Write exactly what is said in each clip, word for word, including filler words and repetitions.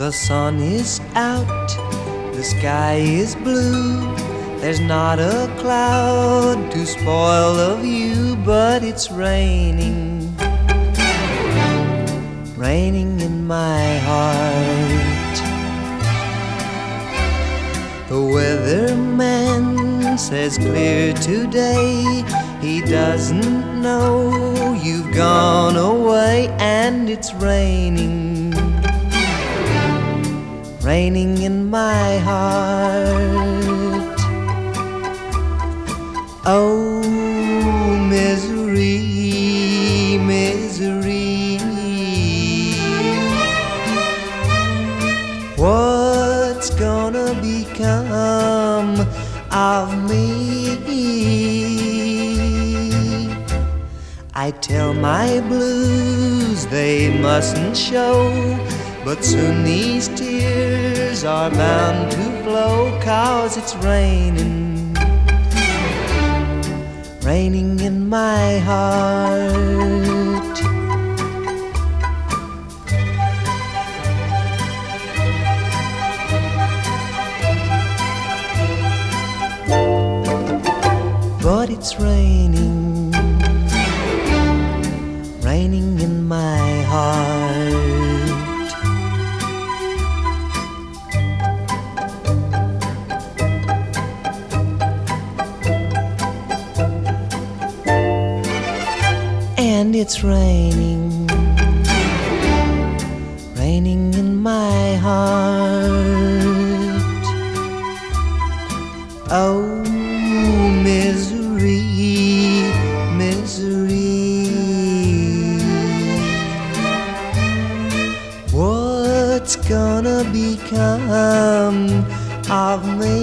The sun is out, the sky is blue. There's not a cloud to spoil the view, but it's raining, raining in my heart. The weatherman says clear today. He doesn't know you've gone away, and it's raining, raining in my heart. Oh, misery, misery, what's gonna become of me? I tell my blues they mustn't show, but soon these tears are bound to flow, 'cause it's raining, raining in my heart. But it's raining, raining in my heart. And it's raining, raining in my heart. Oh, misery, misery, what's gonna become of me?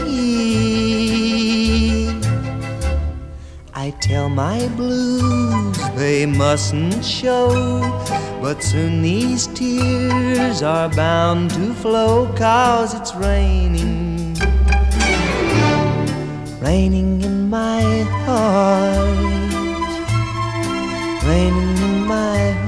I tell my blues they mustn't show, but soon these tears are bound to flow, 'cause it's raining, raining in my heart, raining in my heart.